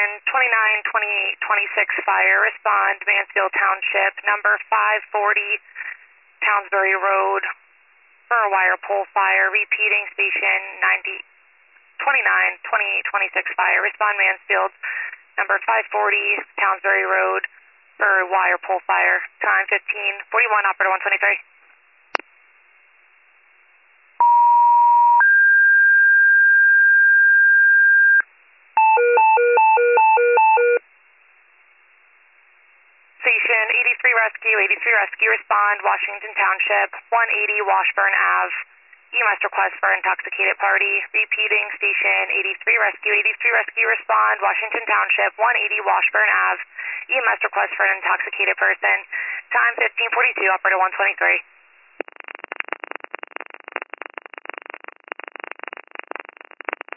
Station 292826 fire, respond Mansfield Township, number 540 Townsbury Road for a wire pole fire. Repeating, Station 292826 fire, respond Mansfield, number 540 Townsbury Road for a wire pole fire. Time 15:41, operator 123. Station 83 Rescue, respond Washington Township, 180 Washburn Ave. EMS request for intoxicated party. Repeating, Station 83 Rescue, respond Washington Township, 180 Washburn Ave. EMS request for an intoxicated person. Time 15:42, operator 123.